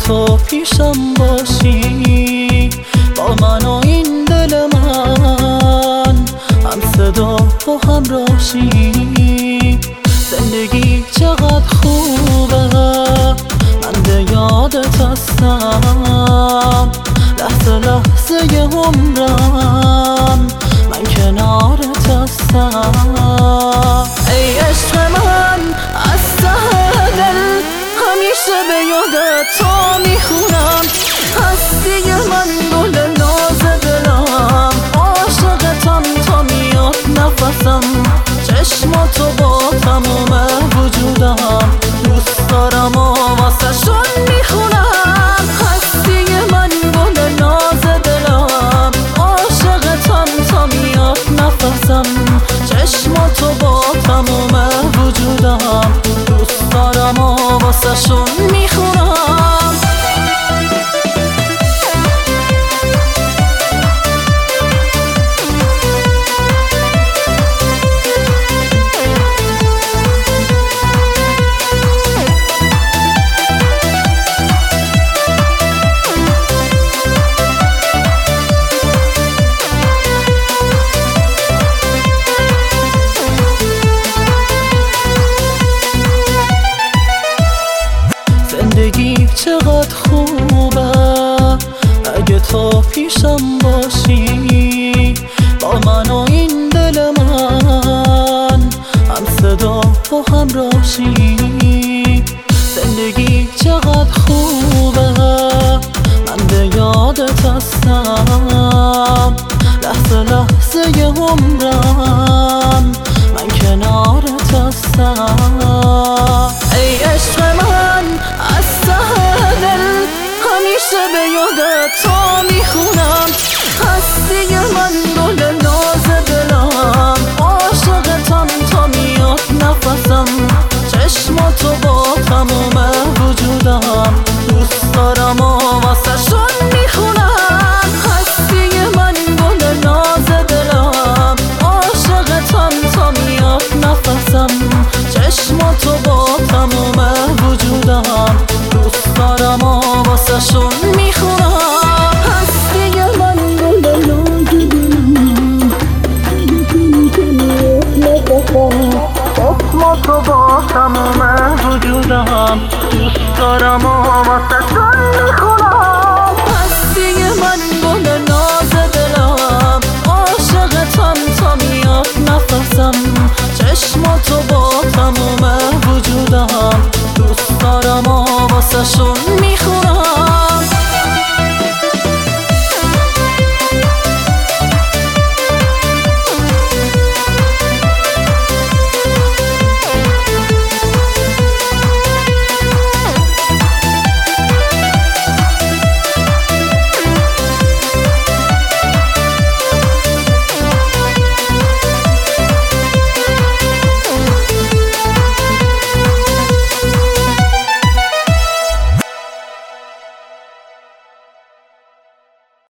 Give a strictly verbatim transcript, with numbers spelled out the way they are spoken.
تو پیشم باشی، با من و این دل من هم صدا و هم راشی. زندگی چقدر خوبه، من به یادت هستم، لحظه لحظه عمرم من کنارت هستم. ای عشق من از ته دل همیشه به یادت تو میخونم. هستی من گل ناز دلم، عاشقتم تا میاد نفسم، چشماتو با تموم وجودم دوست دارم و واسه شون میخونم. هستی من گل ناز دلم، عاشقتم تا میاد نفسم، چشماتو با تموم وجودم دوست دارم و واسه شون میخونم. زندگی چقدر خوبه اگه تو پیشم باشی، با من و این دل من هم صدا و هم راشی. زندگی چقدر خوبه، من به یادت هستم، لحظه لحظه عمرم من کنارت هستم. ای عشق من از ته دل همیشه به یادت تو میخونم. هستی من گل ناز دلم، عاشقتم تا میاد نفسم، چشماتو با تموم وجودم دوست دارم و واسه شون میخونم. هستی من گل ناز دلم، عاشقتم تا میاد نفسم، چشماتو با تموم وجودم دوست دارم و واسه شون میخونم. هستی من گل ناز دلم، چشماتو با تموم وجودم دوست دارم و واسه شون میخونم. هستی من گل ناز دلم، عاشقتم تا میاد نفسم، چشماتو با تموم وجودم دوست دارم و واسه شون